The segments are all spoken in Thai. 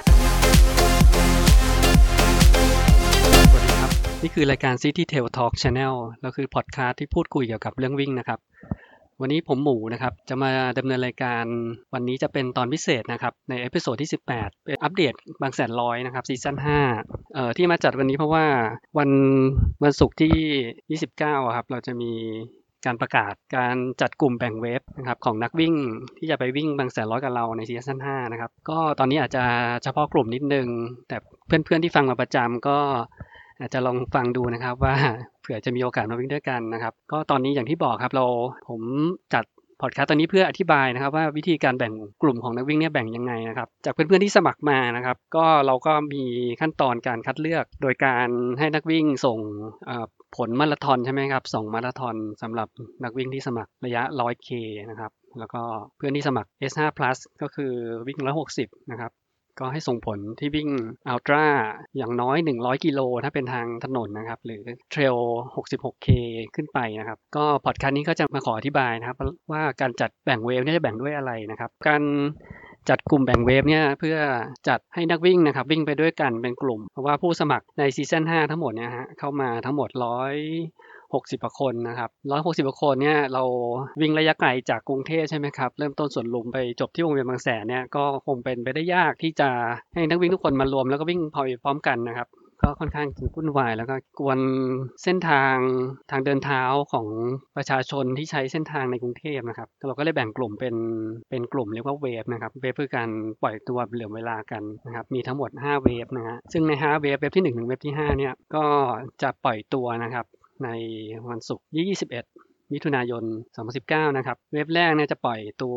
สวัสดีครับนี่คือรายการ City Tail Talk Channel แล้วคือพอดคาสต์ที่พูดคุยเกี่ยวกับเรื่องวิ่งนะครับวันนี้ผมหมูนะครับจะมาดำเนินรายการวันนี้จะเป็นตอนพิเศษนะครับในเอพิโซดที่18เป็นอัปเดตบางแสนร้อยนะครับซีซั่น5ที่มาจัดวันนี้เพราะว่าวันวันศุกร์ที่29อะครับเราจะมีการประกาศการจัดกลุ่มแบ่งเวฟนะครับของนักวิ่งที่จะไปวิ่งบางแสนร้อยกับเราในซีซั่น5นะครับก็ตอนนี้อาจจะเฉพาะกลุ่มนิดนึงแต่เพื่อนๆที่ฟังมาประจำก็อาจจะลองฟังดูนะครับว่าเผื่อจะมีโอกาสมาวิ่งด้วยกันนะครับก็ตอนนี้อย่างที่บอกครับผมจัดพอดแคสต์ตอนนี้เพื่ออธิบายนะครับว่าวิธีการแบ่งกลุ่มของนักวิ่งเนี่ยแบ่งยังไงนะครับจากเพื่อนๆที่สมัครมานะครับก็เราก็มีขั้นตอนการคัดเลือกโดยการให้นักวิ่งส่งผลมาราธอนใช่ไหมครับส่งมาราธอนสำหรับนักวิ่งที่สมัครระยะ 100K นะครับแล้วก็เพื่อนที่สมัคร S5 Plus ก็คือวิ่ง160นะครับก็ให้ส่งผลที่วิ่งอัลตร้าอย่างน้อย100กิโลถ้าเป็นทางถนนนะครับหรือเทรล 66K ขึ้นไปนะครับก็พอดคาสต์นี้ก็จะมาขออธิบายนะครับว่าการจัดแบ่งเวฟเนี่ยจะแบ่งด้วยอะไรนะครับการจัดกลุ่มแบ่งเวฟเนี่ยเพื่อจัดให้นักวิ่งนะครับวิ่งไปด้วยกันเป็นกลุ่มเพราะว่าผู้สมัครในซีซั่น5ทั้งหมดเนี่ยฮะเข้ามาทั้งหมด160กว่าคนนะครับ160กว่าคนเนี่ยเราวิ่งระยะไกลจากกรุงเทพใช่ไหมครับเริ่มต้นสวนลุมไปจบที่วงเวียนบางแสนเนี่ยก็คงเป็นไปได้ยากที่จะให้นักวิ่งทุกคนมารวมแล้วก็วิ่งพร้อมกันนะครับก็ค่อนข้างวุ่นวายแล้วก็กวนเส้นทางเดินเท้าของประชาชนที่ใช้เส้นทางในกรุงเทพนะครับเราก็เลยแบ่งกลุ่มเป็นกลุ่มเรียกว่าเวฟนะครับเวฟคือการปล่อยตัวเหลื่อมเวลากันนะครับมีทั้งหมด5เวฟนะฮะซึ่งใน5เวฟที่1ถึงเวฟที่5เนี่ยก็จะปล่อยตัวนะครับในวันศุกร์ที่21มิถุนายน2019นะครับเว็บแรกเนี่ยจะปล่อยตัว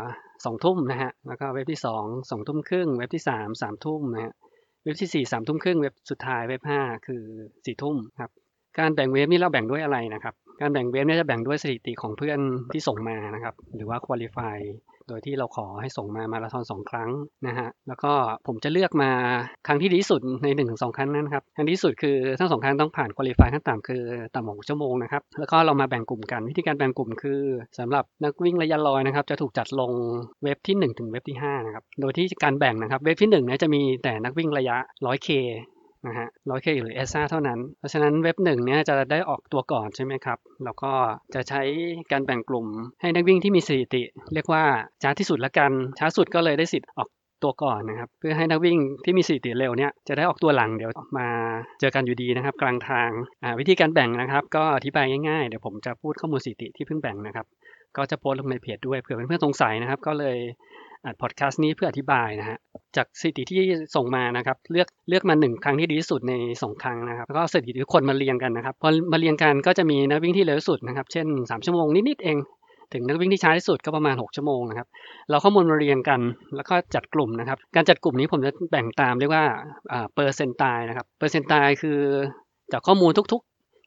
2ทุ่มนะฮะแล้วก็เว็บที่2 2ทุ่มครึ่งเว็บที่3 3ทุ่มนะฮะเว็บที่4 3ทุ่มครึ่งเว็บสุดท้ายเว็บ5คือ4ทุ่มครับการแบ่งเว็บนี่เราแบ่งด้วยอะไรนะครับการแบ่งเว็บเนี่ยจะแบ่งด้วยสถิติของเพื่อนที่ส่งมานะครับหรือว่า qualify โดยที่เราขอให้ส่งมาราธอน2ครั้งนะฮะแล้วก็ผมจะเลือกมาครั้งที่ดีที่สุดใน 1-2 ครั้งนั้นครับครั้งที่สุดคือทั้ง2ครั้งต้องผ่าน qualify ขั้นต่ำคือต่ำกว่า6ชั่วโมงนะครับแล้วก็เรามาแบ่งกลุ่มกันวิธีการแบ่งกลุ่มคือสำหรับนักวิ่งระยะ100นะครับจะถูกจัดลงเว็บที่1ถึงเว็บที่5นะครับโดยที่การแบ่งนะครับเว็บที่1เนี่ยจะมีแต่นักวิ่งระยะ 100K นะฮะ 100K หรือ ESA เท่านั้นเพราะฉะนั้นเว็บ1เนี่ยจะได้ออกตัวก่อนใช่ไหมครับแล้วก็จะใช้การแบ่งกลุ่มให้นักวิ่งที่มีสถิติเรียกว่าช้าที่สุดละกันช้าสุดก็เลยได้สิทธิ์ออกตัวก่อนนะครับเพื่อให้นักวิ่งที่มีสถิติเร็วเนี่ยจะได้ออกตัวหลังเดี๋ยวมาเจอกันอยู่ดีนะครับกลางทางวิธีการแบ่งนะครับก็อธิบายง่ายๆเดี๋ยวผมจะพูดข้อมูลสถิติที่เพิ่งแบ่งนะครับก็จะโพสต์ลงในเพจด้วยเผื่อเพื่อนๆสงสัยนะครับก็เลยอัดพอดแคสต์นี้เพื่ออธิบายนะฮะจากสถิติที่ส่งมานะครับเลือกมา1ครั้งที่ดีที่สุดใน2ครั้งนะครับแล้วก็สถิติทุกคนมาเรียงกันนะครับพอมาเรียงกันก็จะมีนักวิ่งที่เร็วที่สุดนะครับเช่น3ชั่วโมงนิดๆเองถึงนักวิ่งที่ช้าที่สุดก็ประมาณ6ชั่วโมงนะครับเราข้อมูลมาเรียงกันแล้วก็จัดกลุ่มนะครับการจัดกลุ่มนี้ผมจะแบ่งตามเรียกว่าเปอร์เซนต์ไตล์นะครับเปอร์เซนต์ไตล์คือจากข้อมูลทุก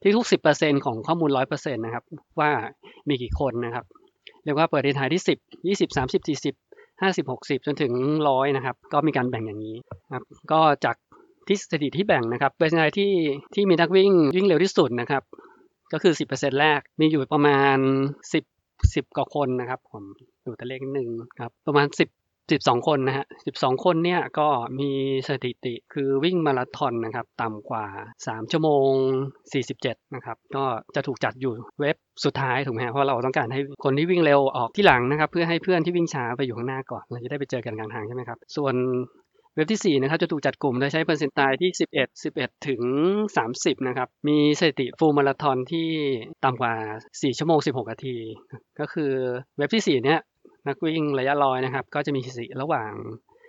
10%ของข้อมูล100%นะครับว่ามีกี่คนนะครับเรียกว่าเปอร์เซนต์ไตล์ที่10 20 30 40 50 60จนถึง100นะครับก็มีการแบ่งอย่างนี้ครับก็จากที่สถิติที่แบ่งนะครับเปอร์เซ็นต์ที่มีนักวิ่งเร็วที่สุดนะครับก็คือ10%แรกมีอยู่ประมาณ10กว่าคนนะครับผมดูตัวเลขนิดนึงครับประมาณ12คนนะฮะ12คนเนี่ยก็มีสถิติคือวิ่งมาราธอนนะครับต่ำกว่า3ชั่วโมง47นะครับก็จะถูกจัดอยู่เว็บสุดท้ายถูกไหมฮะเพราะเราต้องการให้คนที่วิ่งเร็วออกที่หลังนะครับเพื่อให้เพื่อนที่วิ่งช้าไปอยู่ข้างหน้าก่อนเราจะได้ไปเจอกันกลางทางใช่ไหมครับส่วนเว็บที่4นะครับจะถูกจัดกลุ่มโดยใช้เปอร์เซ็นต์ไตล์ที่11ถึง30นะครับมีสถิติฟูลมาราธอนที่ต่ำกว่า4ชั่วโมง16นาทีก็คือเว็บที่4เนี่ยนักวิ่งระยะ100นะครับก็จะมีสถิติระหว่าง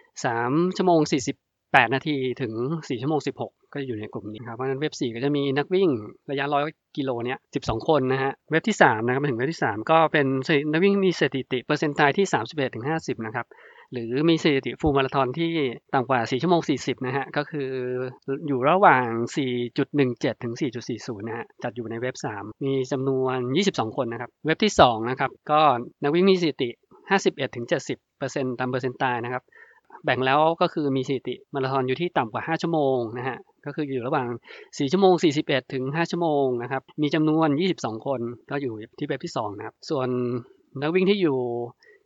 3ชั่วโมง48นาทีถึง4ชั่วโมง16ก็อยู่ในกลุ่มนี้ครับเพราะฉะนั้นเว็บ4ก็จะมีนักวิ่งระยะ100กิโลเนี่ย12คนนะฮะเว็บที่3นะครับมาถึงเว็บที่3ก็เป็นนักวิ่งมีสถิติเปอร์เซ็นต์ไตล์ที่31ถึง50นะครับหรือมีสถิติฟูลมาราธอนที่ต่ำกว่า4ชั่วโมง40นะฮะก็คืออยู่ระหว่าง4.17ถึง4.40นะฮะจัดอยู่ในเว็บ3มีจำนวน22คนนะครับเว็บที่2นะครับก็นักวิ่งมีสถิติ51ถึง70%ตามเปอร์เซ็นต์ไตล์นะครับแบ่งแล้วก็คือมีสถิติมาราธอนอยู่ที่ต่ำกว่า5ชั่วโมงนะฮะก็คืออยู่ระหว่าง4ชั่วโมง41ถึง5ชั่วโมงนะครับมีจำนวน22คนก็อยู่ที่เว็บที่2นะครับส่วนนักวิ่งที่อยู่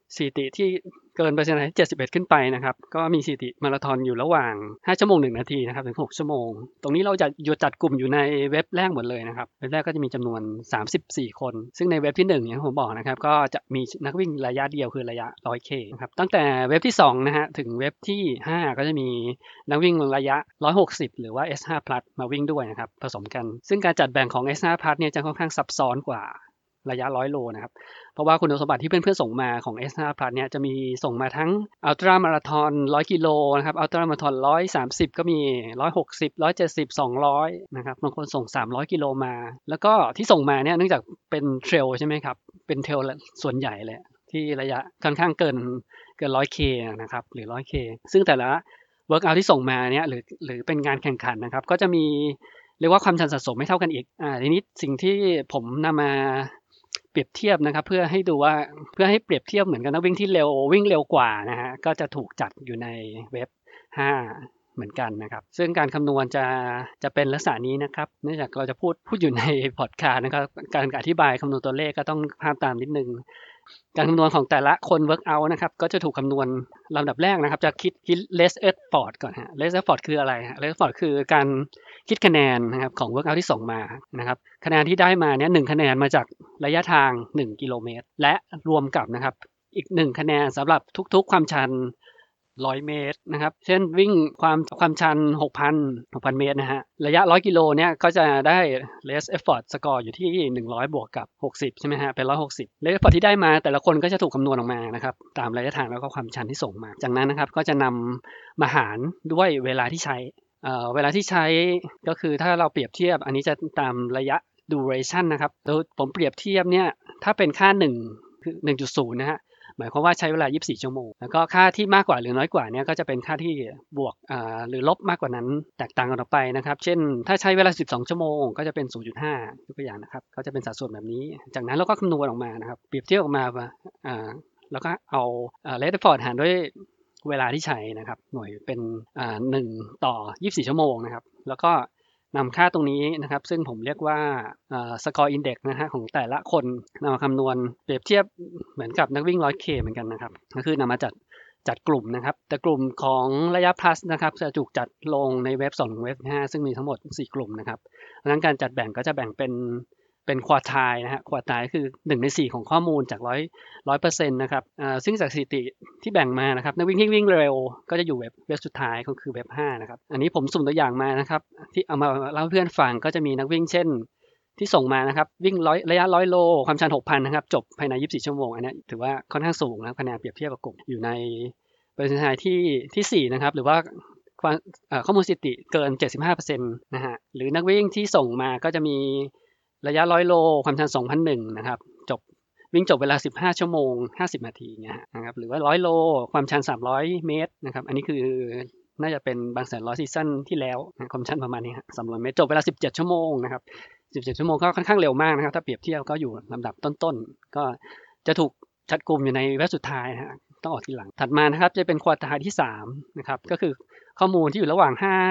สถิติที่เกินเปอร์เซ็นต์ที่71ขึ้นไปนะครับก็มีสถิติมาราธอนอยู่ระหว่าง5ชั่วโมง1นาทีนะครับถึง6ชั่วโมงตรงนี้เราจะจัดกลุ่มอยู่ในเว็บแรกหมดเลยนะครับเว็บแรกก็จะมีจำนวน34คนซึ่งในเว็บที่1อย่างที่ผมบอกนะครับก็จะมีนักวิ่งระยะเดียวคือระยะ 100K นะครับตั้งแต่เว็บที่2นะฮะถึงเว็บที่5ก็จะมีนักวิ่งระยะ160หรือว่า S5 Plus มาวิ่งด้วยนะครับผสมกันซึ่งการจัดแบ่งของ S5 Plus เนี่ยจะค่อนข้างซับซ้อนกว่าระยะ100โลนะครับเพราะว่าคุณสมบัติที่เพื่อนๆส่งมาของ S5 Plus เนี่ยจะมีส่งมาทั้งอัลตร้ามาราธอน100กิโลนะครับอัลตร้ามาราธอน130ก็มี160 170 200นะครับบางคนส่ง300กิโลมาแล้วก็ที่ส่งมาเนี่ยเนื่องจากเป็นเทรลใช่ไหมครับเป็นเทรลส่วนใหญ่เลยที่ระยะค่อนข้างเกิน 100K นะครับหรือ 100K ซึ่งแต่ละเวิร์กอัลที่ส่งมาเนี่ยหรือเป็นงานแข่งขันนะครับก็จะมีเรียกว่าความชันสะสมไม่เท่ากันอีกทีนี้สิ่งที่ผมนำมาเปรียบเทียบนะครับเพื่อให้ดูว่าเพื่อให้เปรียบเทียบเหมือนกับนักวิ่งที่วิ่งเร็วกว่านะฮะก็จะถูกจัดอยู่ในเว็บ5เหมือนกันนะครับซึ่งการคำนวณจะเป็นลักษณะนี้นะครับเนื่องจากเราจะพูดอยู่ในพอดคาสต์นะครับการอธิบายคำนวณตัวเลขก็ต้องภาพตามนิดนึงการคำนวณของแต่ละคน work out นะครับก็จะถูกคำนวณลำดับแรกนะครับจะคิด less effort ก่อนฮะ less effort คืออะไรฮะ less effort คือการคิดคะแนนนะครับของ work out ที่ส่งมานะครับคะแนนที่ได้มาเนี่ย1คะแนนมาจากระยะทาง1กิโลเมตรและรวมกับนะครับอีก1คะแนนสำหรับทุกๆความชัน100เมตรนะครับเช่นวิ่งความชัน6,000เมตรนะฮะระยะ100กิโลเนี่ยก็จะได้ less effort score อยู่ที่100บวกกับ60ใช่ไหมฮะเป็น160 less effort ที่ได้มาแต่ละคนก็จะถูกคำนวณออกมานะครับตามระยะทางแล้วก็ความชันที่ส่งมาจากนั้นนะครับก็จะนำมาหารด้วยเวลาที่ใช้เวลาที่ใช้ก็คือถ้าเราเปรียบเทียบอันนี้จะตามระยะ duration นะครับแล้วผมเปรียบเทียบเนี่ยถ้าเป็นค่า1คือ1.0นะฮะหมายความว่าใช้เวลา24ชั่วโมงแล้วก็ค่าที่มากกว่าหรือน้อยกว่าเนี่ยก็จะเป็นค่าที่บวกหรือลบมากกว่านั้นแตกต่างกันออกไปนะครับเช่นถ้าใช้เวลา12ชั่วโมงก็จะเป็น 0.5 ยกตัวอย่างนะครับก็จะเป็นสัดส่วนแบบนี้จากนั้นเราก็คำนวณออกมานะครับเปรียบเทียบออกมาแล้วก็เอาrate effort หารด้วยเวลาที่ใช้นะครับหน่วยเป็น1ต่อ24ชั่วโมงนะครับแล้วก็นำค่าตรงนี้นะครับซึ่งผมเรียกว่าscore index นะฮะของแต่ละคนนำมาคำนวณเปรียบเทียบเหมือนกับนักวิ่ง 100K เหมือนกันนะครับก็คือนำมาจัดกลุ่มนะครับแต่กลุ่มของระยะ plus นะครับจะถูกจัดลงในเว็บ2ถึงเว็บ5ซึ่งมีทั้งหมด4กลุ่มนะครับดังนั้นการจัดแบ่งก็จะแบ่งเป็นควอไทล์นะฮะควอไทล์คือ1ใน4ของข้อมูลจาก100%นะครับซึ่งจากสถิติที่แบ่งมานะครับนักวิ่งที่วิ่งเร็วก็จะอยู่เว็บสุดท้ายก็คือเว็บ5นะครับอันนี้ผมสุ่มตัวอย่างมานะครับที่เอามาเล่าให้เพื่อนฟังก็จะมีนักวิ่งเช่นที่ส่งมานะครับวิ่งระยะ100โลความชัน 6,000 นะครับจบภายใน24ชั่วโมงอันนี้ถือว่าค่อนข้างสูงนะคะแนนเปรียบเทียบกับกลุ่มอยู่ในเปอร์เซ็นต์ที่4นะครับหรือว่าข้อมูลสถิติเกิน 75%นะฮะหรือนักวิ่งที่ส่งมาก็จะมีระยะ100โลความชัน 2,001 นะครับวิ่งจบเวลา15ชั่วโมง50นาทีเนี่ยนะครับหรือว่า100โลความชัน300เมตรนะครับอันนี้คือน่าจะเป็นบางแสน100ซีซั่นที่แล้วความชันประมาณนี้ครับ300เมตรจบเวลา17ชั่วโมงนะครับ17ชั่วโมงก็ค่อนข้างเร็วมากนะครับถ้าเปรียบเทียบก็อยู่ลำดับต้นๆก็จะถูกจัดกลุ่มอยู่ในเว็บสุดท้ายนะฮะต้องออกทีหลังถัดมานะครับจะเป็นควอไทล์ที่3นะครับก็คือข้อมูลที่อยู่ระหว่าง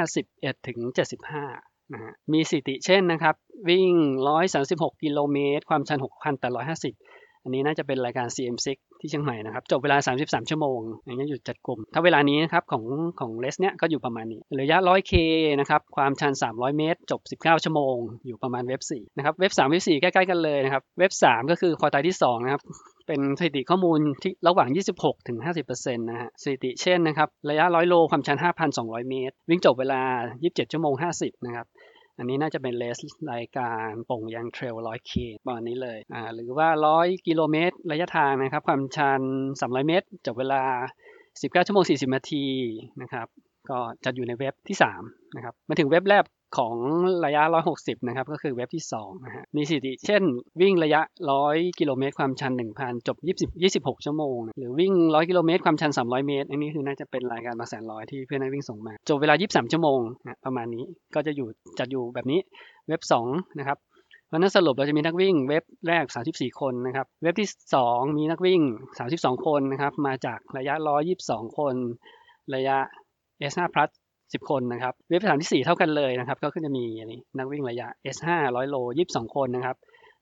51ถึง75นะฮะมีสถิติเช่นนะครับวิ่ง136กิโลเมตรความชัน6,850อันนี้น่าจะเป็นรายการ CM6 ที่เชียงใหม่นะครับจบเวลา33ชั่วโมงอย่างนี้อยู่จัดกลุ่มถ้าเวลานี้นะครับของเลสเนี้ยก็อยู่ประมาณนี้ระยะ 100K นะครับความชัน300เมตรจบ19ชั่วโมงอยู่ประมาณเว็บ4นะครับเว็บ3เว็บ4ใกล้ๆกันเลยนะครับเว็บ3ก็คือควอไทล์ที่2นะครับเป็นสถิติข้อมูลที่ระหว่าง26ถึง50%นะฮะสถิติเช่นนะครับระยะ100โลความชัน 5,200 เมตรวิ่งจบเวลา27ชั่วโมง50นะครับอันนี้น่าจะเป็นเลสรายการโป่งยางเทรล 100K ประมาณนี้เลยหรือว่า100กิโลเมตรระยะทางนะครับความชัน300เมตรจบเวลา19ชั่วโมง40นาทีนะครับก็จะอยู่ในเว็บที่3นะครับมาถึงเว็บแรกของระยะ160นะครับก็คือเว็บที่2นะฮะมีสถิติเช่นวิ่งระยะ100กิโลเมตรความชัน 1,000 จบ26ชั่วโมงหรือวิ่ง100กิโลเมตรความชัน300เมตรอันนี้คือน่าจะเป็นรายการบางแสนร้อยที่เพื่อนนักวิ่งส่งมาจบเวลา23ชั่วโมงนะประมาณนี้ก็จะจัดอยู่แบบนี้เว็บ2นะครับเพราะนั้นสรุปเราจะมีนักวิ่งเว็บแรก34คนนะครับเว็บที่2มีนักวิ่ง32คนนะครับมาจากระยะ122คนระยะ S5 Plus 10คนนะครับเว็บ3ที่4เท่ากันเลยนะครับก็คือจะมีนักวิ่งระยะ S5 100โล22คนนะครับ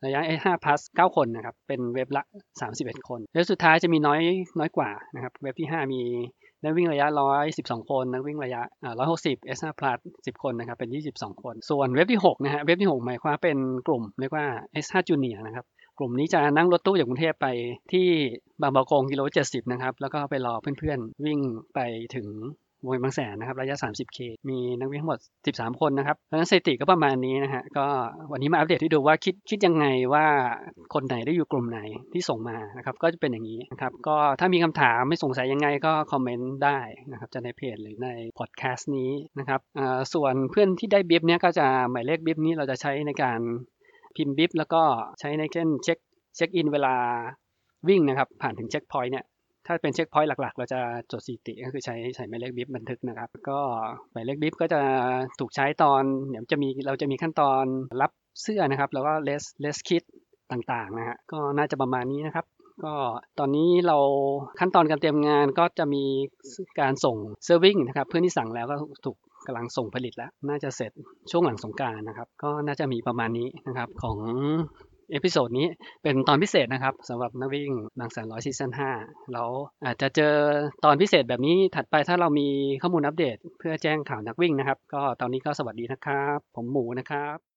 ระยะ S5 Plus 9 คนนะครับเป็นเว็บละ31คนเว็บสุดท้ายจะมีน้อยกว่านะครับเว็บที่5มีนักวิ่งระยะ112คนนักวิ่งระยะ160 S5 Plus 10 คนนะครับเป็น22คนส่วนเว็บที่6นะฮะเว็บที่6หมายความเป็นกลุ่มเรียกว่า S5 Junior นะครับกลุ่มนี้จะนั่งรถตู้จากกรุงเทพไปที่บางประกงกิโล70นะครับแล้วก็ไปรอเพื่อนๆวิ่งไปถึงวงบางแสนนะครับระยะ 30K มีนักวิ่งทั้งหมด13คนนะครับเพราะฉะนั้นสถิติก็ประมาณนี้นะฮะก็วันนี้มาอัปเดตให้ดูว่าคิดยังไงว่าคนไหนได้อยู่กลุ่มไหนที่ส่งมานะครับก็จะเป็นอย่างนี้นะครับก็ถ้ามีคำถามไม่สงสัยยังไงก็คอมเมนต์ได้นะครับจะในเพจหรือในพอดแคสต์นี้นะครับส่วนเพื่อนที่ได้บิฟเนี้ยก็จะหมายเลขบิฟนี้เราจะใช้ในการพิมพ์บิฟแล้วก็ใช้ในเช่นเช็คอินเวลาวิ่งนะครับผ่านถึงเช็คพอยต์เนี่ยถ้าเป็นเช็คพอยต์หลักๆเราจะจดสถิติก็คือใช้หมายเลขบิฟบันทึกนะครับก็หมายเลขบิฟก็จะถูกใช้ตอนเดี๋ยวเราจะมีขั้นตอนรับเสื้อนะครับแล้วก็เลสคิดต่างๆนะฮะก็น่าจะประมาณนี้นะครับก็ตอนนี้เราขั้นตอนการเตรียมงานก็จะมีการส่งเซอร์วิงนะครับเพื่อนที่สั่งแล้วก็ถูกกำลังส่งผลิตแล้วน่าจะเสร็จช่วงหลังสงกรานต์นะครับก็น่าจะมีประมาณนี้นะครับของเอพิโซดนี้เป็นตอนพิเศษนะครับสำหรับนักวิ่งบางแสนร้อยซีซั่น5แล้วอาจจะเจอตอนพิเศษแบบนี้ถัดไปถ้าเรามีข้อมูลอัปเดตเพื่อแจ้งข่าวนักวิ่งนะครับก็ตอนนี้ก็สวัสดีนะครับผมหมูนะครับ